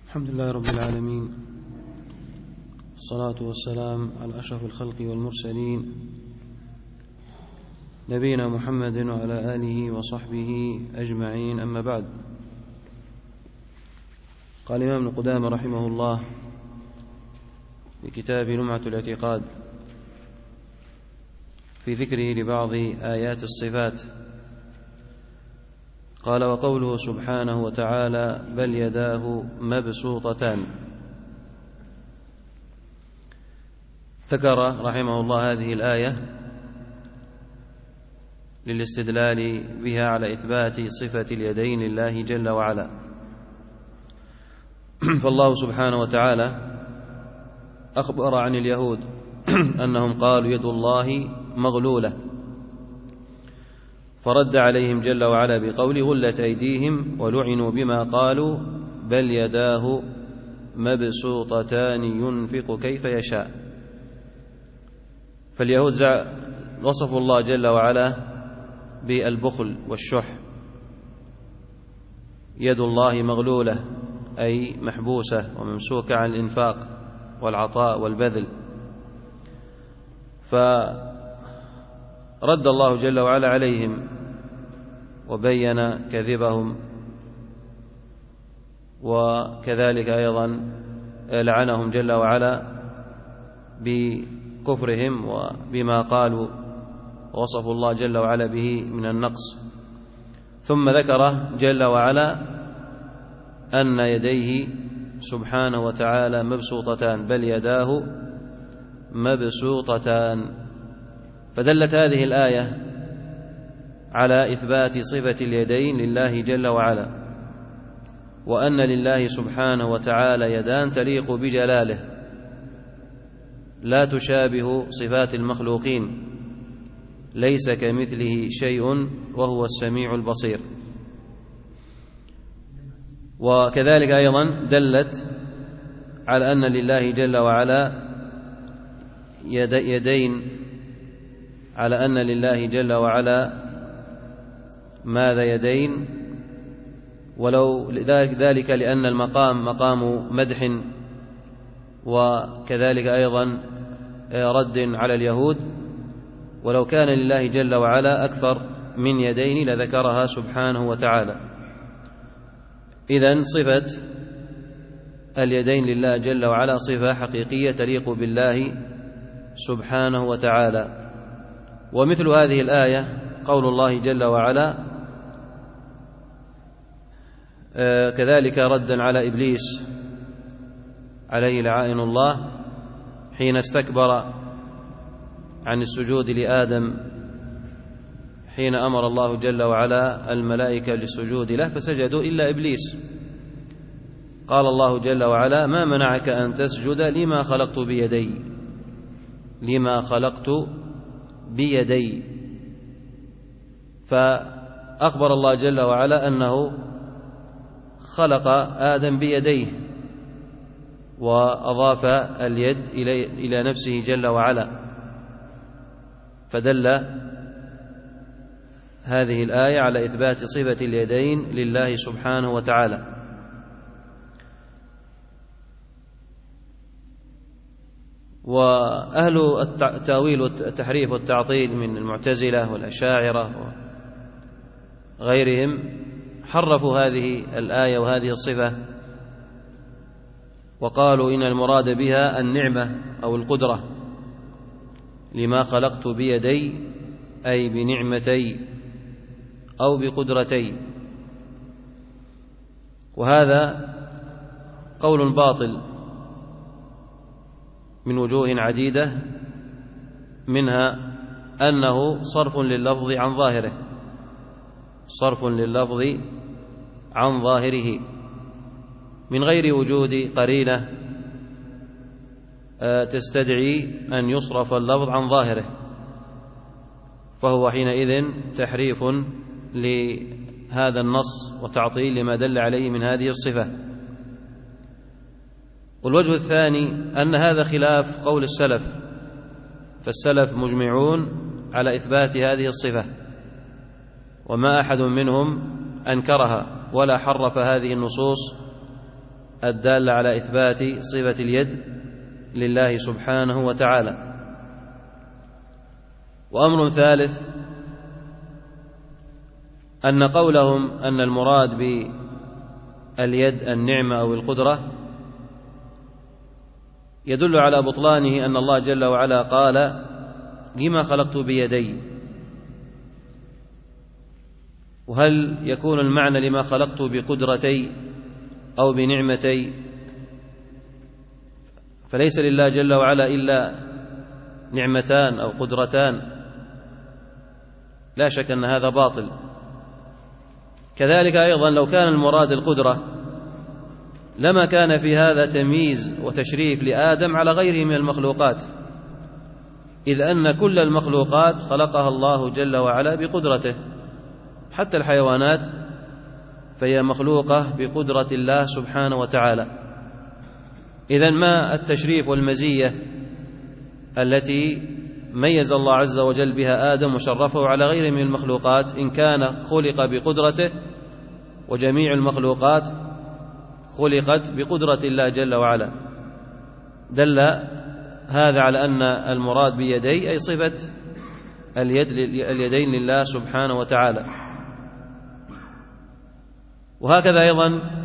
الحمد لله رب العالمين، والصلاة والسلام على أشرف الخلق والمرسلين نبينا محمد وعلى آله وصحبه أجمعين، أما بعد. قال الإمام ابن قدامة رحمه الله في كتاب لمعة الاعتقاد في ذكره لبعض آيات الصفات، قال: وقوله سبحانه وتعالى: بل يداه مبسوطتان. ذكر رحمه الله هذه الآية للاستدلال بها على إثبات صفة اليدين لله جل وعلا. فالله سبحانه وتعالى أخبر عن اليهود أنهم قالوا يد الله مغلولة، فرد عليهم جل وعلا بقول: غلت أيديهم ولعنوا بما قالوا بل يداه مبسوطتان ينفق كيف يشاء. فاليهود وصفوا الله جل وعلا بالبخل والشح، يد الله مغلولة أي محبوسة وممسوكة عن الإنفاق والعطاء والبذل، فرد الله جل وعلا عليهم وبين كذبهم، وكذلك أيضا لعنهم جل وعلا بكفرهم وبما قالوا وصفوا الله جل وعلا به من النقص. ثم ذكر جل وعلا أن يديه سبحانه وتعالى مبسوطتان، بل يداه مبسوطتان. فدلت هذه الآية على إثبات صفة اليدين لله جل وعلا، وأن لله سبحانه وتعالى يدان تليق بجلاله لا تشابه صفات المخلوقين، ليس كمثله شيء وهو السميع البصير. وكذلك أيضا دلت على أن لله جل وعلا يدين، على أن لله جل وعلا ماذا يدين، ولو ذلك لأن المقام مقام مدح، وكذلك أيضا رد على اليهود، ولو كان لله جل وعلا أكثر من يدين لذكرها سبحانه وتعالى. إذن صفة اليدين لله جل وعلا صفة حقيقية تليق بالله سبحانه وتعالى. ومثل هذه الآية قول الله جل وعلا كذلك ردا على إبليس عليه لعائن الله حين استكبر عن السجود لآدم، حين أمر الله جل وعلا الملائكة للسجود له فسجدوا إلا إبليس. قال الله جل وعلا: ما منعك أن تسجد لما خلقت بيدي، لما خلقت بيدي. فأخبر الله جل وعلا أنه خلق آدم بيديه، وأضاف اليد إلى نفسه جل وعلا، فدل هذه الآية على إثبات صفة اليدين لله سبحانه وتعالى. وأهل التأويل والتحريف والتعطيل من المعتزلة والأشاعرة وغيرهم حرفوا هذه الآية وهذه الصفة، وقالوا إن المراد بها النعمة أو القدرة، لما خلقت بيدي أي بنعمتي أو بقدرتي. وهذا قول باطل من وجوه عديدة، منها أنه صرف لللفظ عن ظاهره، صرف لللفظ عن ظاهره من غير وجود قرينة تستدعي أن يصرف اللفظ عن ظاهره، فهو حينئذ تحريف لهذا النص وتعطيل لما دل عليه من هذه الصفة. والوجه الثاني أن هذا خلاف قول السلف، فالسلف مجمعون على إثبات هذه الصفة، وما أحد منهم أنكرها ولا حرف هذه النصوص الدالة على إثبات صفة اليد لله سبحانه وتعالى. وأمر ثالث أن قولهم أن المراد باليد النعمة أو القدرة يدل على بطلانه، أن الله جل وعلا قال: لما خلقت بيدي. وهل يكون المعنى لما خلقت بقدرتي أو بنعمتي؟ فليس لله جل وعلا إلا نعمتان أو قدرتان، لا شك أن هذا باطل. كذلك أيضا لو كان المراد القدرة لما كان في هذا تمييز وتشريف لآدم على غيره من المخلوقات، إذ أن كل المخلوقات خلقها الله جل وعلا بقدرته، حتى الحيوانات فهي مخلوقة بقدرة الله سبحانه وتعالى. إذن ما التشريف والمزية التي ميز الله عز وجل بها آدم وشرفه على غيره من المخلوقات إن كان خلق بقدرته، وجميع المخلوقات خلقت بقدرة الله جل وعلا؟ دل هذا على أن المراد بيدي أي صفة اليدين لله سبحانه وتعالى. وهكذا أيضا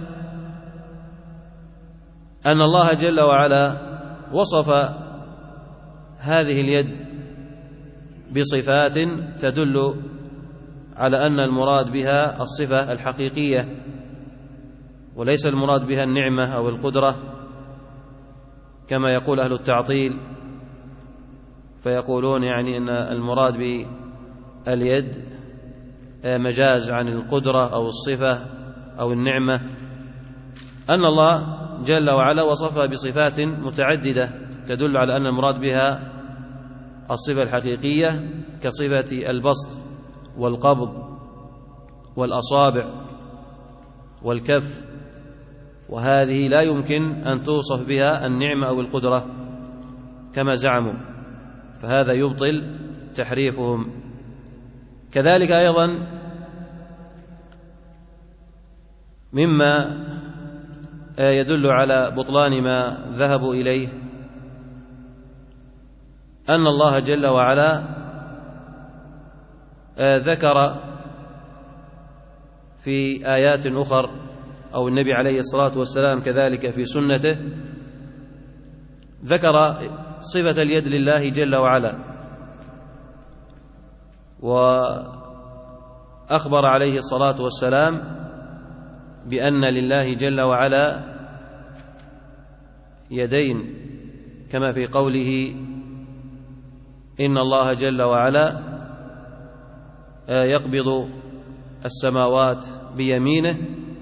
أن الله جل وعلا وصف هذه اليد بصفات تدل على أن المراد بها الصفة الحقيقية، وليس المراد بها النعمة أو القدرة كما يقول أهل التعطيل، فيقولون يعني أن المراد باليد مجاز عن القدرة أو الصفة أو النعمة. أن الله جل وعلا وصفها بصفات متعددة تدل على أن المراد بها الصفة الحقيقية، كصفة البسط والقبض والأصابع والكف، وهذه لا يمكن أن توصف بها النعمة أو القدرة كما زعموا، فهذا يبطل تحريفهم. كذلك أيضا مما يدل على بطلان ما ذهبوا إليه أن الله جل وعلا ذكر في آيات أخر، أو النبي عليه الصلاة والسلام كذلك في سنته، ذكر صفة اليد لله جل وعلا، وأخبر عليه الصلاة والسلام بأن لله جل وعلا يدين، كما في قوله: إن الله جل وعلا يقبض السماوات بيمينه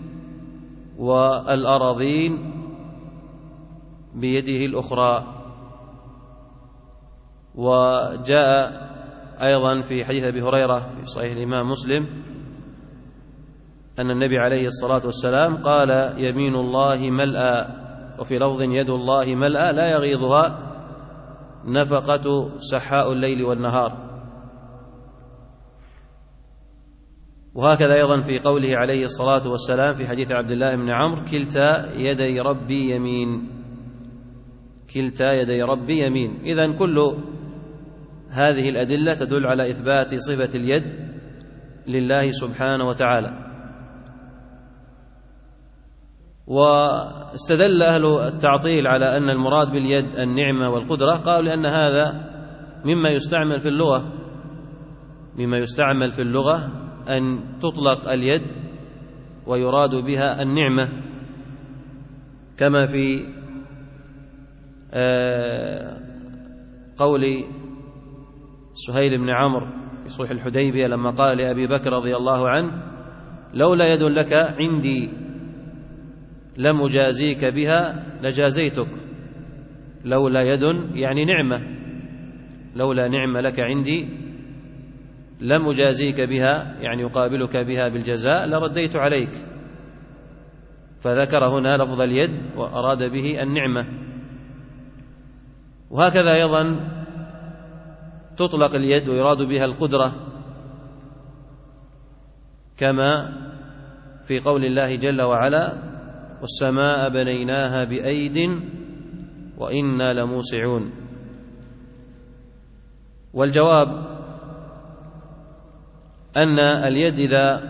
والأراضين بيده الأخرى. وجاء أيضا في حديث أبي هريرة في صحيح الإمام مسلم أن النبي عليه الصلاة والسلام قال: يمين الله ملأى، وفي لفظ يد الله ملأى لا يغيضها نفقة سحاء الليل والنهار. وهكذا أيضا في قوله عليه الصلاة والسلام في حديث عبد الله بن عمرو: كلتا يدي ربي يمين، كلتا يدي ربي يمين. إذن كل هذه الأدلة تدل على إثبات صفة اليد لله سبحانه وتعالى. واستدل أهل التعطيل على أن المراد باليد النعمة والقدرة، قالوا لأن هذا مما يستعمل في اللغة، مما يستعمل في اللغة أن تطلق اليد ويراد بها النعمة، كما في قول سهيل بن عمرو في صلح الحديبية لما قال لأبي بكر رضي الله عنه: لولا يد لك عندي لم أجازيك بها لجازيتك. لولا يد يعني نعمة، لولا نعمة لك عندي لم أجازيك بها يعني يقابلك بها بالجزاء لرديت عليك. فذكر هنا لفظ اليد وأراد به النعمة. وهكذا أيضا تطلق اليد ويراد بها القدرة، كما في قول الله جل وعلا: والسماء بنيناها بأيد وإنا لموسعون. والجواب أن اليد إذا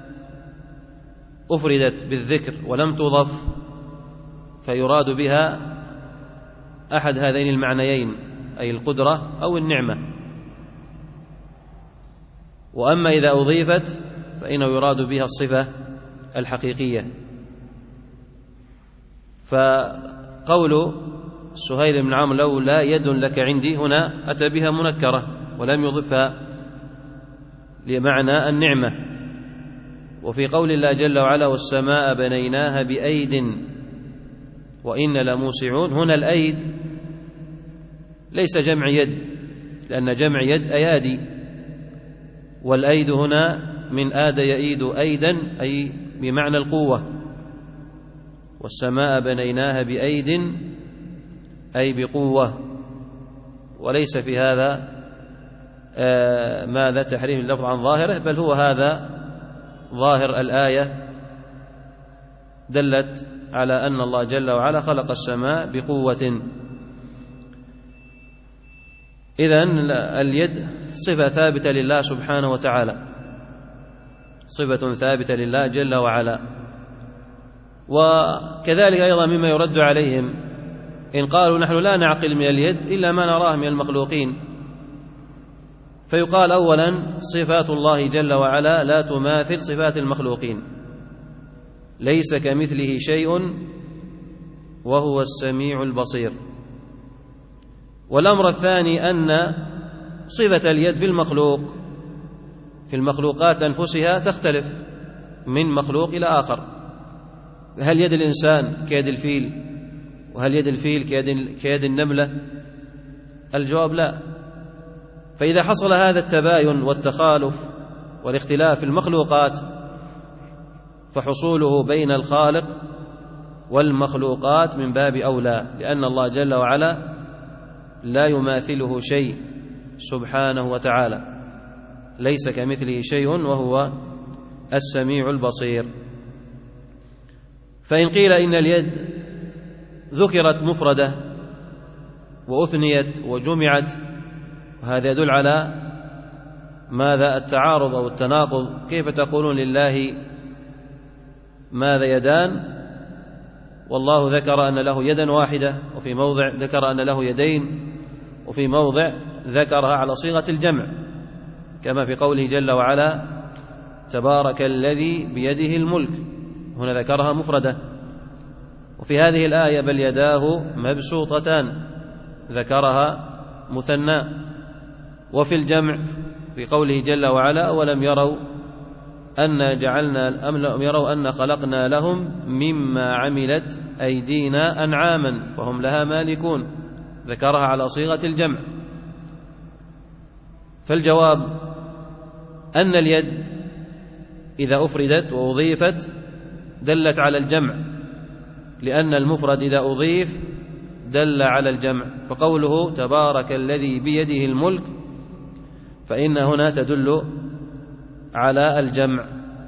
أفردت بالذكر ولم تضف فيراد بها أحد هذين المعنيين، أي القدرة أو النعمة. وأما إذا أضيفت فإنه يراد بها الصفة الحقيقية. فقول سهيل بن عمرو لولا يد لك عندي هنا أتى بها منكرة ولم يضفها لمعنى النعمة. وفي قول الله جل وعلا والسماء بنيناها بأيد وإنا لموسعون، هنا الأيد ليس جمع يد، لأن جمع يد أيادي، والأيد هنا من آد يئيد أيدا أي بمعنى القوة. والسماء بنيناها بأيد أي بقوة، وليس في هذا ماذا تحريف اللفظ عن ظاهره، بل هو هذا ظاهر الآية دلت على أن الله جل وعلا خلق السماء بقوة. إذن اليد صفة ثابتة لله سبحانه وتعالى، صفة ثابتة لله جل وعلا. وكذلك أيضا مما يرد عليهم إن قالوا نحن لا نعقل من اليد إلا ما نراه من المخلوقين، فيقال أولا صفات الله جل وعلا لا تماثل صفات المخلوقين، ليس كمثله شيء وهو السميع البصير. والأمر الثاني أن صفة اليد في المخلوقات أنفسها تختلف من مخلوق إلى آخر. هل يد الإنسان كيد الفيل؟ وهل يد الفيل كيد النملة؟ الجواب لا. فإذا حصل هذا التباين والتخالف والاختلاف في المخلوقات فحصوله بين الخالق والمخلوقات من باب أولى، لأن الله جل وعلا لا يماثله شيء سبحانه وتعالى، ليس كمثله شيء وهو السميع البصير. فإن قيل إن اليد ذكرت مفردة وأثنيت وجمعت، وهذا يدل على ماذا التعارض أو التناقض، كيف تقولون لله ماذا يدان والله ذكر أن له يدا واحدة، وفي موضع ذكر أن له يدين، وفي موضع ذكرها على صيغة الجمع كما في قوله جل وعلا تبارك الذي بيده الملك، هنا ذكرها مفردة. وفي هذه الآية بل يداه مبسوطتان ذكرها مثنى. وفي الجمع في قوله جل وعلا ولم يروا أن جعلنا أم لم يروا أن خلقنا لهم مما عملت أيدينا أنعاما فهم لها مالكون، ذكرها على صيغة الجمع. فالجواب أن اليد إذا أفردت وأضيفت دلت على الجمع، لأن المفرد إذا أضيف دل على الجمع. فقوله تبارك الذي بيده الملك فإن هنا تدل على الجمع.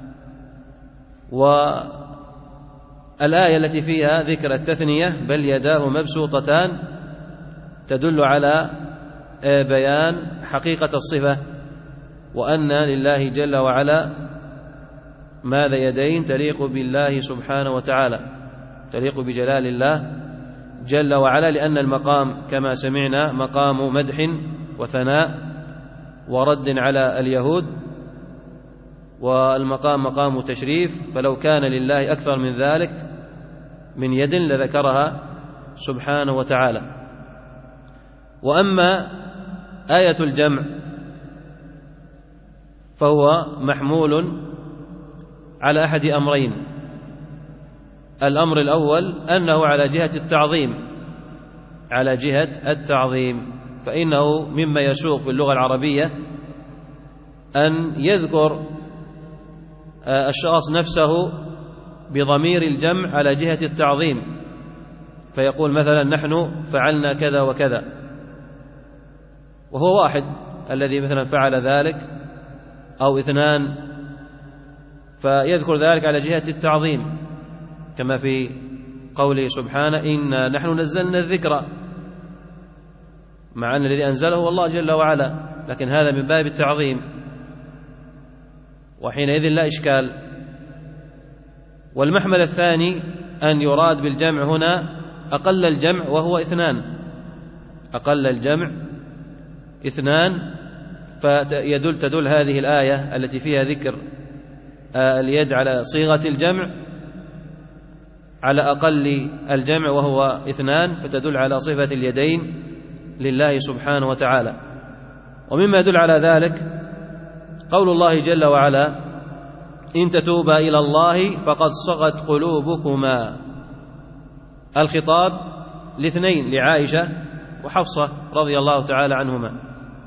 والآية التي فيها ذكر التثنية بل يداه مبسوطتان تدل على بيان حقيقة الصفة، وأن لله جل وعلا ماذا يدين تليق بالله سبحانه وتعالى، تليق بجلال الله جل وعلا، لأن المقام كما سمعنا مقام مدح وثناء ورد على اليهود، والمقام مقام تشريف، فلو كان لله أكثر من ذلك من يد لذكرها سبحانه وتعالى. وأما آية الجمع فهو محمول على أحد أمرين. الأمر الأول أنه على جهة التعظيم، على جهة التعظيم، فإنه مما يسوق في اللغة العربية أن يذكر الشخص نفسه بضمير الجمع على جهة التعظيم، فيقول مثلا نحن فعلنا كذا وكذا، وهو واحد الذي مثلا فعل ذلك أو اثنان، فيذكر ذلك على جهة التعظيم. كما في قوله سبحانه إنا نحن نزلنا الذكر، مع أن الذي أنزله هو الله جل وعلا، لكن هذا من باب التعظيم، وحينئذ لا إشكال. والمحمل الثاني أن يراد بالجمع هنا أقل الجمع وهو 2، أقل الجمع 2، تدل هذه الآية التي فيها ذكر اليد على صيغة الجمع على أقل الجمع وهو 2، فتدل على صفة اليدين لله سبحانه وتعالى. ومما يدل على ذلك قول الله جل وعلا إن تتوبا إلى الله فقد صغت قلوبكما، الخطاب لاثنين، لعائشة وحفصة رضي الله تعالى عنهما،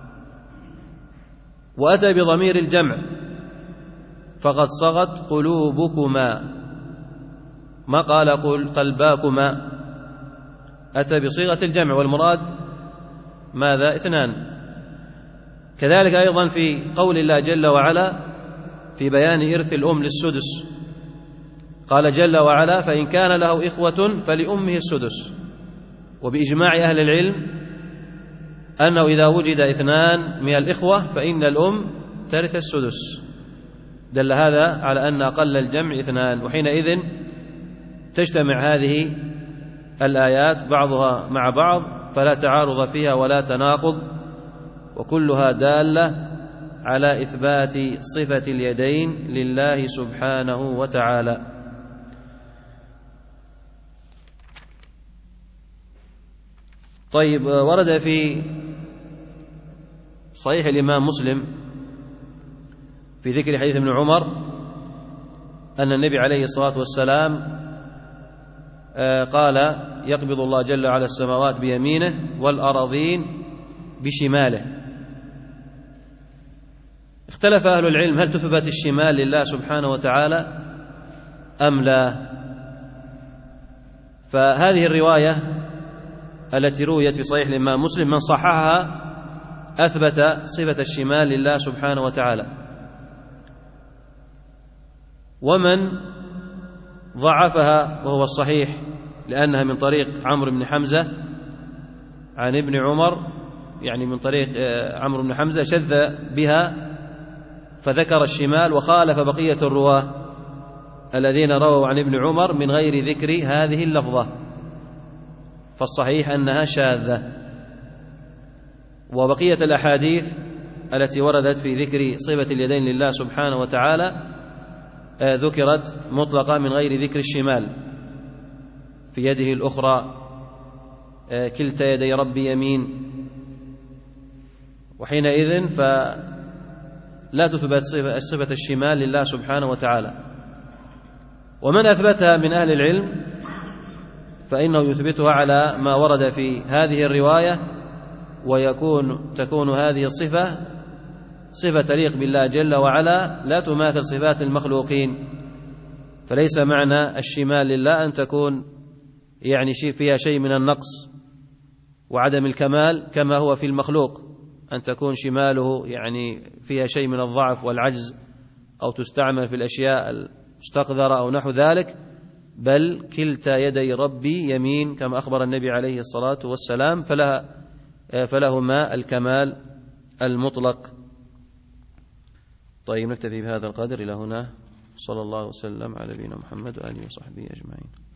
وأتى بضمير الجمع فقد صغت قلوبكما، ما قال قلباكما، أتى بصيغة الجمع والمراد ماذا؟ 2. كذلك أيضا في قول الله جل وعلا في بيان إرث الأم للسدس، قال جل وعلا فإن كان له إخوة فلأمه السدس. وبإجماع أهل العلم أنه إذا وجد 2 من الإخوة فإن الأم ترث السدس، دل هذا على أن أقل الجمع 2، وحينئذ تجتمع هذه الآيات بعضها مع بعض فلا تعارض فيها ولا تناقض، وكلها دالة على إثبات صفة اليدين لله سبحانه وتعالى. طيب، ورد في صحيح الإمام مسلم في ذكر حديث ابن عمر أن النبي عليه الصلاة والسلام قال يقبض الله جل وعلا السماوات بيمينه والأراضين بشماله. اختلف أهل العلم هل تثبت الشمال لله سبحانه وتعالى أم لا؟ فهذه الرواية التي رويت في صحيح الإمام مسلم من صححها أثبت صفة الشمال لله سبحانه وتعالى، ومن ضعفها وهو الصحيح لأنها من طريق عمرو بن حمزة عن ابن عمر، يعني من طريق عمرو بن حمزة شذ بها فذكر الشمال وخالف بقية الرواة الذين رووا عن ابن عمر من غير ذكر هذه اللفظة، فالصحيح أنها شاذة. وبقية الأحاديث التي وردت في ذكر صفة اليدين لله سبحانه وتعالى ذكرت مطلقة من غير ذكر الشمال، في يده الأخرى كلتا يدي ربي يمين، وحينئذ فلا تثبت صفة الشمال لله سبحانه وتعالى. ومن أثبتها من أهل العلم فإنه يثبتها على ما ورد في هذه الرواية، تكون هذه الصفة صفة تليق بالله جل وعلا لا تماثل صفات المخلوقين، فليس معنى الشمال لله أن تكون يعني فيها شيء من النقص وعدم الكمال كما هو في المخلوق، أن تكون شماله يعني فيها شيء من الضعف والعجز أو تستعمل في الأشياء المستقذرة أو نحو ذلك، بل كلتا يدي ربي يمين كما أخبر النبي عليه الصلاة والسلام، فلهما الكمال المطلق. طيب، نكتفي بهذا القدر إلى هنا. صلى الله وسلم على نبينا محمد وآله وصحبه أجمعين.